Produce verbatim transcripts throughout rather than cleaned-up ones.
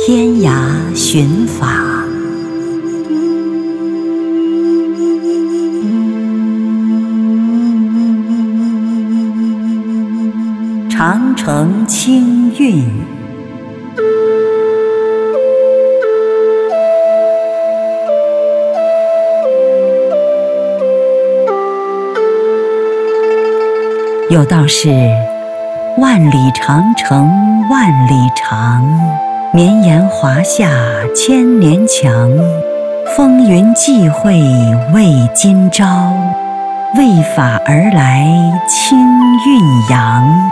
天涯寻法，长城清韵。有道是，万里长城万里长，绵延华夏千年强。风云际会为今朝，为法而来清韵扬。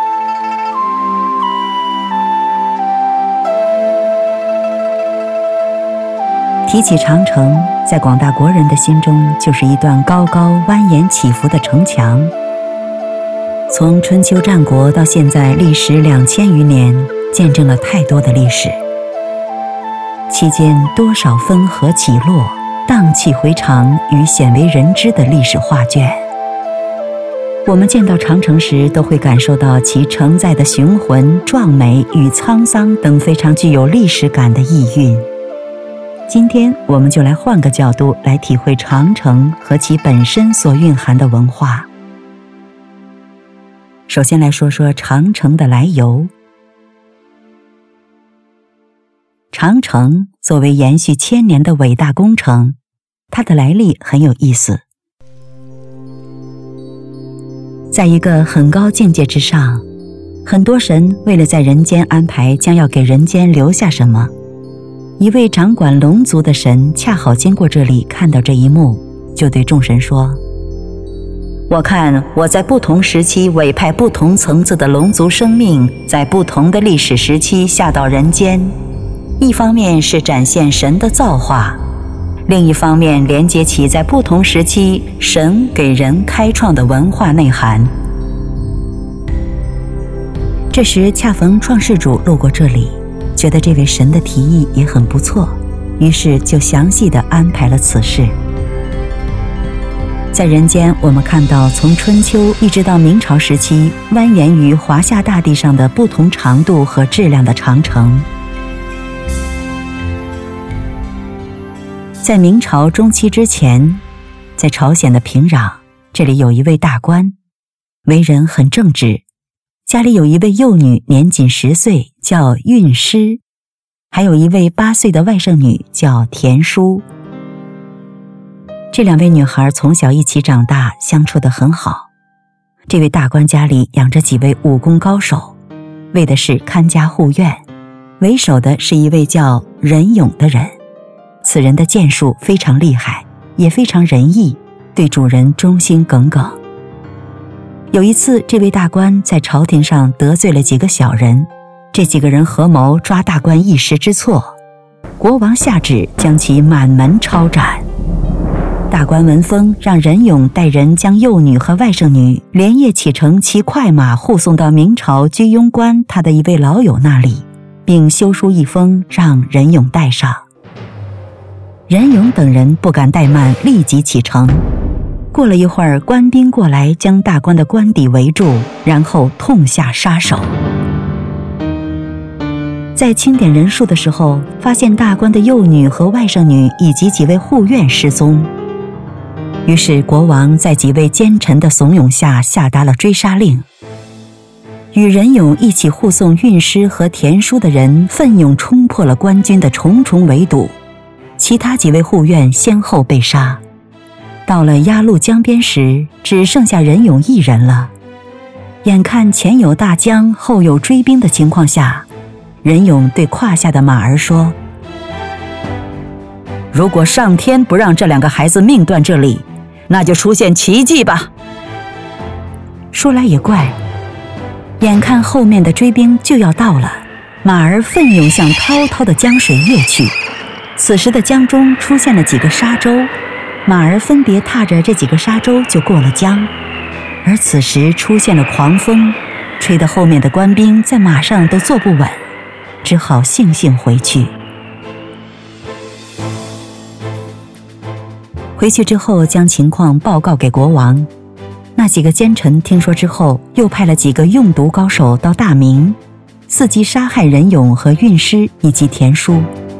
提起长城，在广大国人的心中，就是一段高高蜿蜒起伏的城墙。从春秋战国到现在，历时两千余年，见证了太多的历史。期间多少分合起落，荡气回肠与鲜为人知的历史画卷。我们见到长城时，都会感受到其承载的雄浑、壮美与沧桑等非常具有历史感的意蕴。今天我们就来换个角度来体会长城和其本身所蕴含的文化。首先来说说长城的来由。长城作为延续千年的伟大工程，它的来历很有意思。在一个很高境界之上，很多神为了在人间安排将要给人间留下什么，一位掌管龙族的神恰好经过这里，看到这一幕，就对众神说：我看我在不同时期委派不同层次的龙族生命，在不同的历史时期下到人间，一方面是展现神的造化，另一方面连接起在不同时期神给人开创的文化内涵。这时恰逢创世主路过这里，觉得这位神的提议也很不错，于是就详细地安排了此事。在人间，我们看到从春秋一直到明朝时期，蜿蜒于华夏大地上的不同长度和质量的长城。在明朝中期之前，在朝鲜的平壤，这里有一位大官，为人很正直，家里有一位幼女，年仅十岁，叫韵诗，还有一位八岁的外甥女，叫田淑。这两位女孩从小一起长大，相处得很好。这位大官家里养着几位武功高手，为的是看家护院。为首的是一位叫任勇的人，此人的剑术非常厉害，也非常仁义，对主人忠心耿耿。有一次，这位大官在朝廷上得罪了几个小人，这几个人合谋抓大官一时之错，国王下旨将其满门抄斩。大官闻风，让任勇带人将幼女和外甥女连夜启程，骑快马护送到明朝居庸关他的一位老友那里，并修书一封让任勇带上。任勇等人不敢怠慢，立即启程。过了一会儿，官兵过来将大官的官邸围住，然后痛下杀手。在清点人数的时候，发现大官的幼女和外甥女以及几位护院失踪。于是国王在几位奸臣的怂恿下下达了追杀令。与任勇一起护送韵诗和田淑的人奋勇冲破了官军的重重围堵，其他几位护院先后被杀。到了鸭绿江边时，只剩下任勇一人了。眼看前有大江后有追兵的情况下，任勇对胯下的马儿说：如果上天不让这两个孩子命断这里，那就出现奇迹吧。说来也怪，眼看后面的追兵就要到了，马儿奋勇向滔滔的江水跃去。此时的江中出现了几个沙洲，马儿分别踏着这几个沙洲就过了江。而此时出现了狂风，吹得后面的官兵在马上都坐不稳，只好悻悻回去。回去之后将情况报告给国王，那几个奸臣听说之后，又派了几个用毒高手到大明， 伺机杀害任勇和运师以及田叔。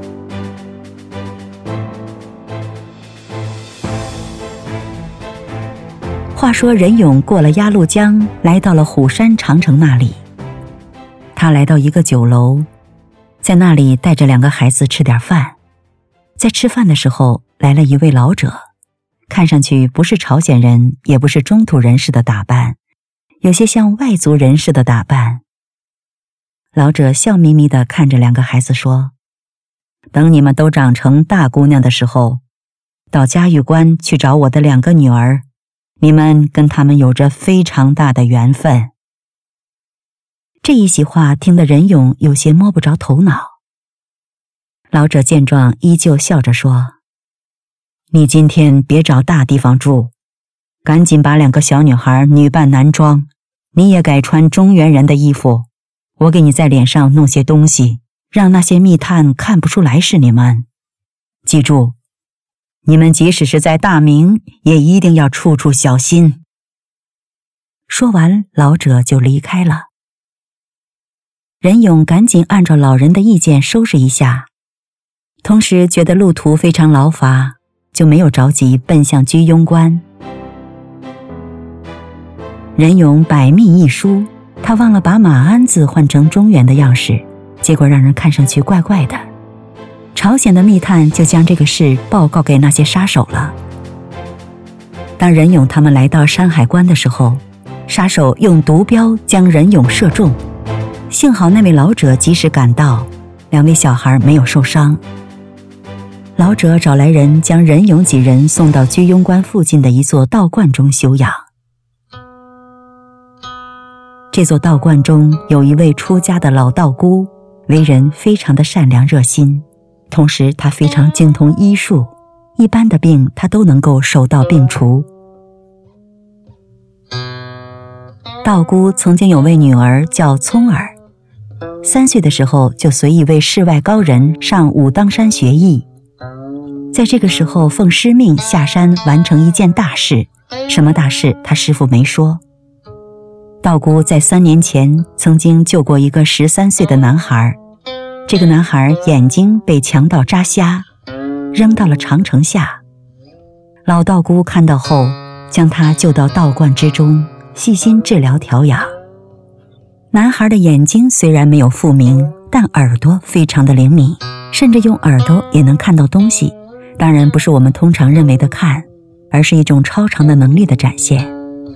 话说任勇过了鸭绿江，来到了虎山长城那里。他来到一个酒楼，在那里带着两个孩子吃点饭。在吃饭的时候，来了一位老者，看上去不是朝鲜人，也不是中土人士的打扮，有些像外族人士的打扮。老者笑眯眯地看着两个孩子说：等你们都长成大姑娘的时候，到嘉峪关去找我的两个女儿，你们跟他们有着非常大的缘分。这一席话听得任勇有些摸不着头脑。老者见状依旧笑着说：你今天别找大地方住，赶紧把两个小女孩女扮男装，你也改穿中原人的衣服，我给你在脸上弄些东西，让那些密探看不出来是你们。记住，你们即使是在大明，也一定要处处小心。说完，老者就离开了。任勇赶紧按照老人的意见收拾一下，同时觉得路途非常劳乏，就没有着急奔向居庸关。任勇百密一疏，他忘了把马鞍子换成中原的样式，结果让人看上去怪怪的。朝鲜的密探就将这个事报告给那些杀手了。当任勇他们来到山海关的时候，杀手用毒镖将任勇射中，幸好那位老者及时赶到，两位小孩没有受伤。老者找来人将任勇几人送到居庸关附近的一座道观中休养。这座道观中有一位出家的老道姑，为人非常的善良热心，同时他非常精通医术，一般的病他都能够手到病除。道姑曾经有位女儿叫聪儿，三岁的时候就随一位世外高人上武当山学艺，在这个时候奉师命下山完成一件大事，什么大事他师父没说。道姑在三年前曾经救过一个十三岁的男孩，这个男孩眼睛被强盗扎瞎，扔到了长城下。老道姑看到后，将他救到道观之中，细心治疗调养。男孩的眼睛虽然没有复明，但耳朵非常的灵敏，甚至用耳朵也能看到东西，当然不是我们通常认为的看，而是一种超常的能力的展现。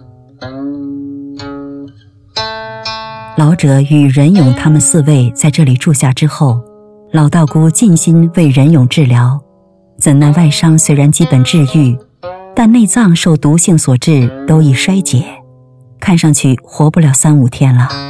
老者与任勇他们四位在这里住下之后，老道姑尽心为任勇治疗，怎奈外伤虽然基本治愈，但内脏受毒性所致都已衰竭，看上去活不了三五天了。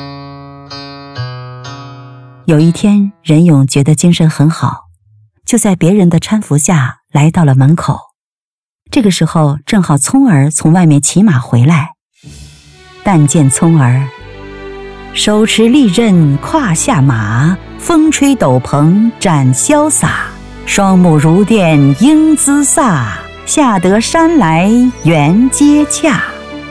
有一天，任勇觉得精神很好，就在别人的搀扶下来到了门口。这个时候正好聪儿从外面骑马回来，但见聪儿手持利刃胯下马，风吹斗篷展潇洒，双目如电英姿飒，下得山来缘接洽。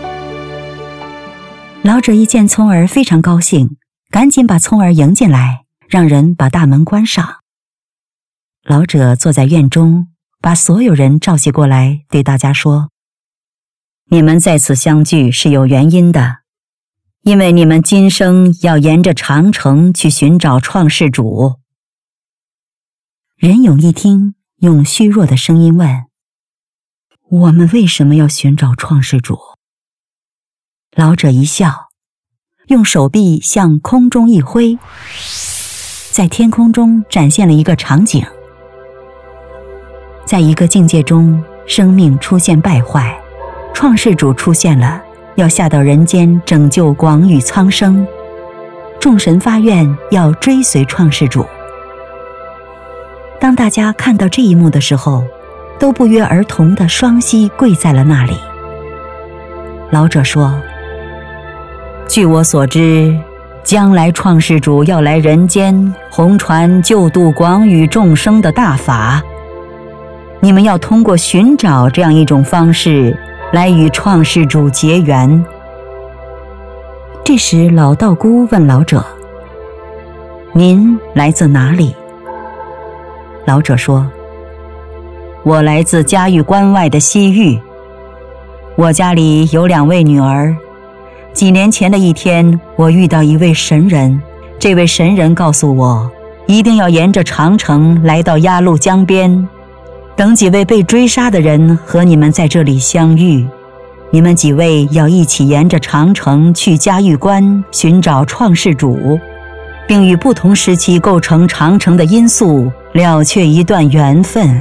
老者一见聪儿非常高兴，赶紧把聪儿迎进来，让人把大门关上。老者坐在院中，把所有人召集过来，对大家说：你们在此相聚是有原因的，因为你们今生要沿着长城去寻找创世主。任勇一听，用虚弱的声音问：我们为什么要寻找创世主？老者一笑，用手臂向空中一挥，在天空中展现了一个场景。在一个境界中，生命出现败坏，创世主出现了，要下到人间拯救广宇苍生，众神发愿要追随创世主。当大家看到这一幕的时候，都不约而同地双膝跪在了那里。老者说：据我所知，将来创世主要来人间弘传救度广宇众生的大法，你们要通过寻找这样一种方式来与创世主结缘。这时老道姑问老者： 您来自哪里？”老者说：“我来自嘉峪关外的西域，我家里有两位女儿。几年前的一天，我遇到一位神人，这位神人告诉我，一定要沿着长城来到鸭绿江边，等几位被追杀的人和你们在这里相遇。你们几位要一起沿着长城去嘉峪关寻找创世主，并与不同时期构成长城的因素了却一段缘分。”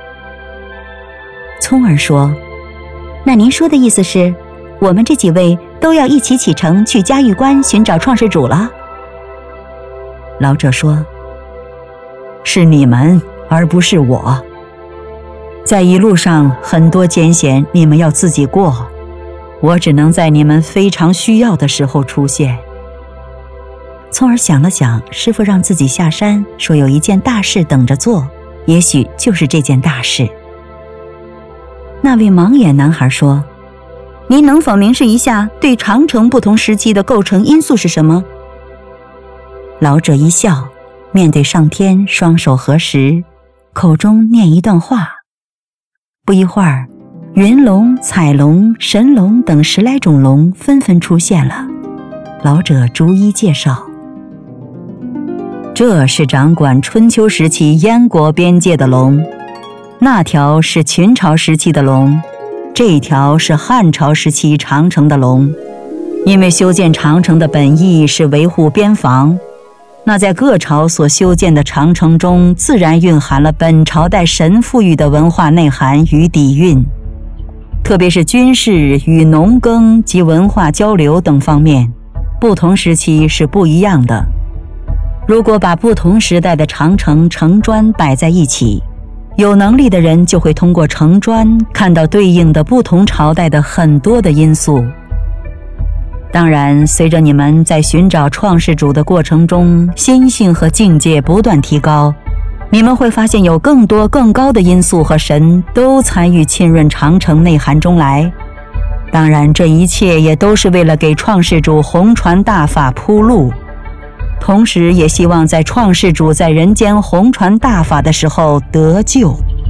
聪儿说：“那您说的意思是，我们这几位都要一起启程去嘉峪关寻找创世主了？” 老者说：“是你们，而不是我。在一路上很多艰险，你们要自己过，我只能在你们非常需要的时候出现。” 聪儿想了想，师父让自己下山，说有一件大事等着做，也许就是这件大事。那位盲眼男孩说：“您能否明示一下对长城不同时期的构成因素是什么？” 老者一笑，面对上天，双手合十，口中念一段话。不一会儿，云龙、彩龙、神龙等十来种龙纷纷出现了。老者逐一介绍：“这是掌管春秋时期燕国边界的龙，那条是秦朝时期的龙，这条是汉朝时期长城的龙。因为修建长城的本意是维护边防，那在各朝所修建的长城中，自然蕴含了本朝代神赋予的文化内涵与底蕴，特别是军事与农耕及文化交流等方面，不同时期是不一样的。如果把不同时代的长城城砖摆在一起，有能力的人就会通过城砖看到对应的不同朝代的很多的因素。当然，随着你们在寻找创世主的过程中，心性和境界不断提高，你们会发现有更多更高的因素和神都参与浸润长城内涵中来。当然，这一切也都是为了给创世主弘传大法铺路，同时也希望在创世主在人间弘传大法的时候得救。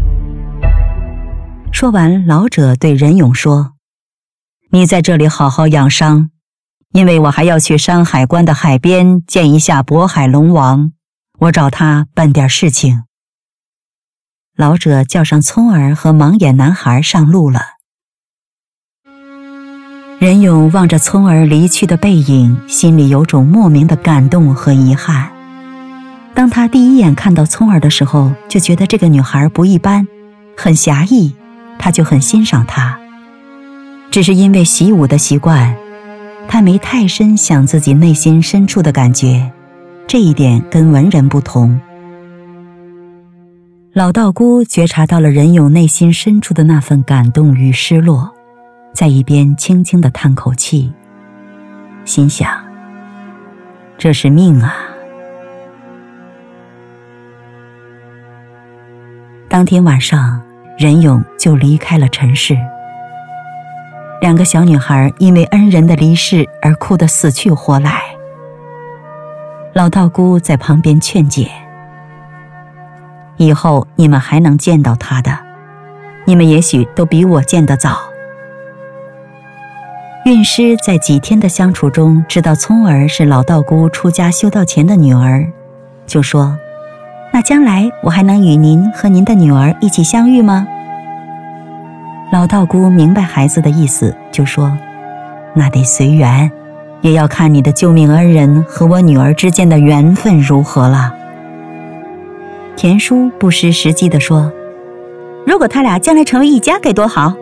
说完，老者对任勇说：“你在这里好好养伤，因为我还要去山海关的海边见一下渤海龙王，我找他办点事情。”老者叫上聪儿和盲眼男孩上路了。任勇望着聪儿离去的背影，心里有种莫名的感动和遗憾。当他第一眼看到聪儿的时候，就觉得这个女孩不一般，很侠义，他就很欣赏她。只是因为习武的习惯，他没太深想自己内心深处的感觉，这一点跟文人不同。老道姑觉察到了任勇内心深处的那份感动与失落，在一边轻轻地叹口气，心想：这是命啊。当天晚上，任勇就离开了尘世。两个小女孩因为恩人的离世而哭得死去活来。老道姑在旁边劝解：以后你们还能见到他的，你们也许都比我见得早。韵师在几天的相处中知道聪儿是老道姑出家修道前的女儿，就说：那将来我还能与您和您的女儿一起相遇吗？老道姑明白孩子的意思，就说：那得随缘，也要看你的救命恩人和我女儿之间的缘分如何了。田叔不失时机地说：如果他俩将来成为一家该多好。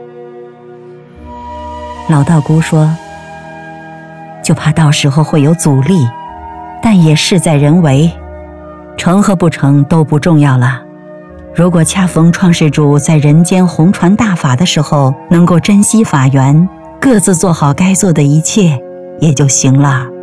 老道姑说：就怕到时候会有阻力，但也事在人为，成和不成都不重要了。如果恰逢创世主在人间弘传大法的时候能够珍惜法缘，各自做好该做的一切，也就行了。